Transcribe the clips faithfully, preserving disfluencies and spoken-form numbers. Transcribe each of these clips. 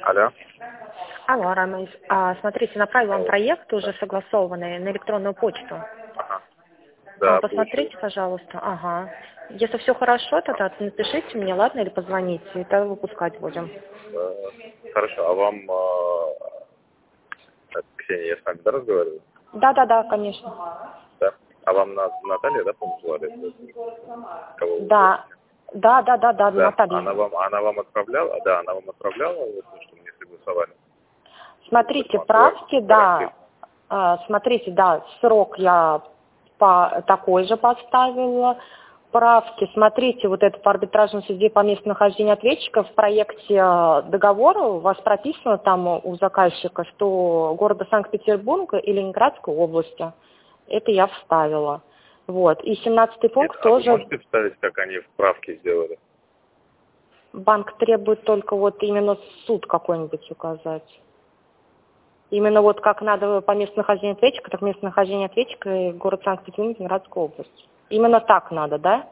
Алло. Алло, Рамис. А, смотрите, направил вам проект уже согласованный на электронную почту. Ага. А, Да, посмотрите, получил. пожалуйста. Ага. Если все хорошо, тогда напишите мне, ладно, или позвоните, и тогда выпускать будем. Э, Хорошо, а вам, э, так, Ксения, я с вами, да, разговариваю? Да, да, да, конечно. Да. А вам на, Наталья, да, по-моему, звали? Кого вы Да, просите? да, да, да, да, Да. Наталья. Она вам, она вам отправляла? Да, она вам отправляла, вот, то, что мне согласовали? Смотрите, Документ, гарант- правки, да. гарантии. А, смотрите, да, срок я по, такой же поставила. Правки, смотрите, вот это по арбитражному суде по местонахождению ответчика в проекте э, договора у вас прописано там у заказчика, что города Санкт-Петербурга и Ленинградской области. Это я вставила. Вот. И семнадцатый Нет, пункт а вы тоже можете вставить, как они в правке сделали? банк требует только вот именно суд какой-нибудь указать. Именно вот как надо по местонахождению ответчика, так местонахождение ответчика и город Санкт-Петербург, Ленинградская область. Именно так надо, да?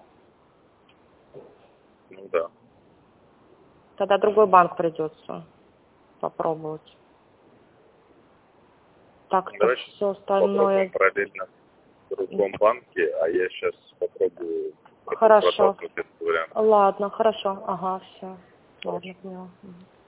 Ну да. Тогда другой банк придется попробовать. Так что Давайте все попробуем остальное... параллельно в другом банке, а я сейчас попробую Хорошо. протолкнуть этот вариант. Ладно, хорошо. Ага, все. Ладно, поняла. Мгм.